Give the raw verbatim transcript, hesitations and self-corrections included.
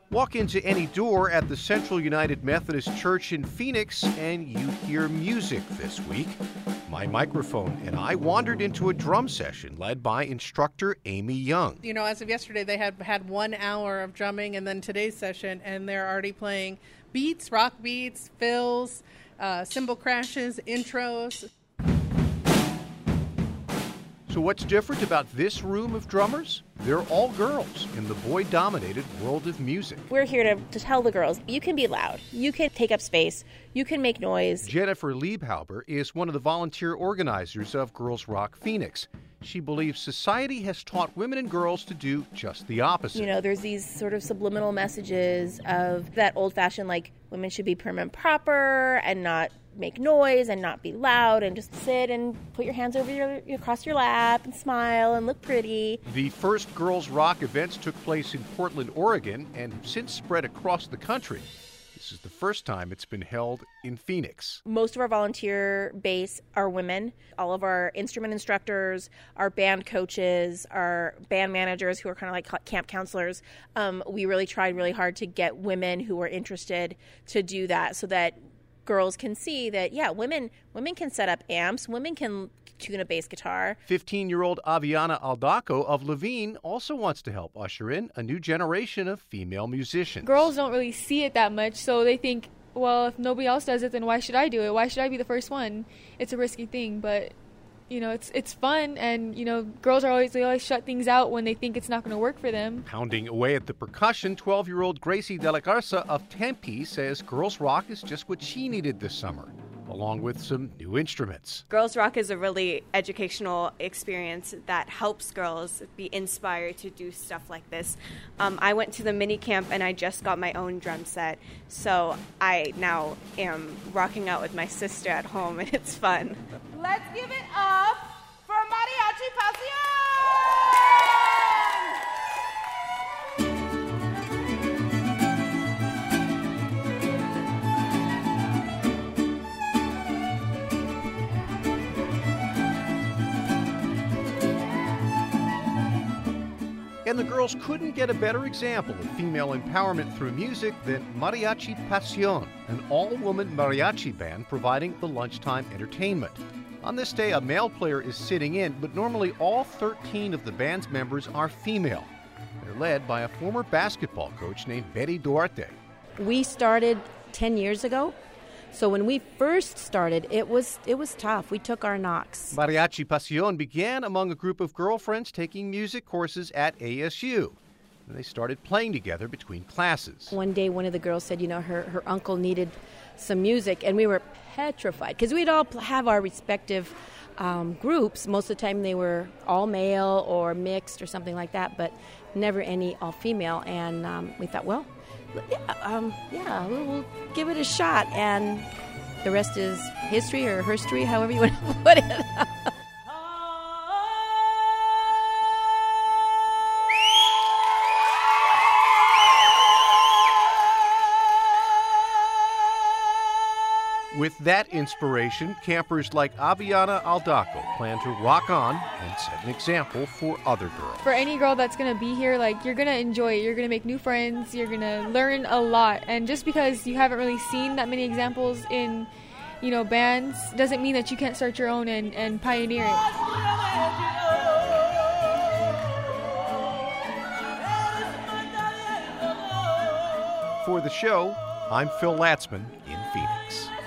Walk into any door at the Central United Methodist Church in Phoenix and you hear music this week. My microphone and I wandered into a drum session led by instructor Amy Young. You know, as of yesterday, they had had one hour of drumming, and then today's session, and they're already playing beats, rock beats, fills, uh, cymbal crashes, intros. So what's different about this room of drummers? They're all girls in the boy-dominated world of music. We're here to, to tell the girls, you can be loud, you can take up space, you can make noise. Jennifer Liebhauber is one of the volunteer organizers of Girls Rock Phoenix. She believes society has taught women and girls to do just the opposite. You know, there's these sort of subliminal messages of that old-fashioned, like, women should be prim and proper and not make noise and not be loud and just sit and put your hands over your across your lap and smile and look pretty. The first Girls Rock events took place in Portland, Oregon, and have since spread across the country. This is the first time it's been held in Phoenix. Most of our volunteer base are women. All of our instrument instructors, our band coaches, our band managers who are kind of like camp counselors. Um, we really tried really hard to get women who were interested to do that so that girls can see that, yeah, women women can set up amps, women can tune a bass guitar. fifteen-year-old Aviana Aldaco of Levine also wants to help usher in a new generation of female musicians. Girls don't really see it that much, so they think, well, if nobody else does it, then why should I do it? Why should I be the first one? It's a risky thing, but you know, it's it's fun, and you know, girls are always they always shut things out when they think it's not going to work for them. Pounding away at the percussion, twelve-year-old Gracie De La Garza of Tempe says Girls Rock is just what she needed this summer, along with some new instruments. Girls Rock is a really educational experience that helps girls be inspired to do stuff like this. Um, I went to the mini camp and I just got my own drum set, so I now am rocking out with my sister at home, and it's fun. Let's give it up for Mariachi Pasión! And the girls couldn't get a better example of female empowerment through music than Mariachi Pasión, an all-woman mariachi band providing the lunchtime entertainment. On this day, a male player is sitting in, but normally all thirteen of the band's members are female. They're led by a former basketball coach named Betty Duarte. We started ten years ago. So when we first started, it was it was tough. We took our knocks. Mariachi Pasión began among a group of girlfriends taking music courses at A S U. And they started playing together between classes. One day, one of the girls said, you know, her, her uncle needed some music, and we were petrified because we'd all have our respective um, groups. Most of the time, they were all male or mixed or something like that, but never any all female. And um, we thought, well, yeah, um, yeah, we'll, we'll give it a shot, and the rest is history or herstory, however you want to put it. With that inspiration, campers like Aviana Aldaco plan to rock on and set an example for other girls. For any girl that's going to be here, like, you're going to enjoy it. You're going to make new friends. You're going to learn a lot. And just because you haven't really seen that many examples in, you know, bands doesn't mean that you can't start your own and, and pioneer it. For the show, I'm Phil Latzman in Phoenix.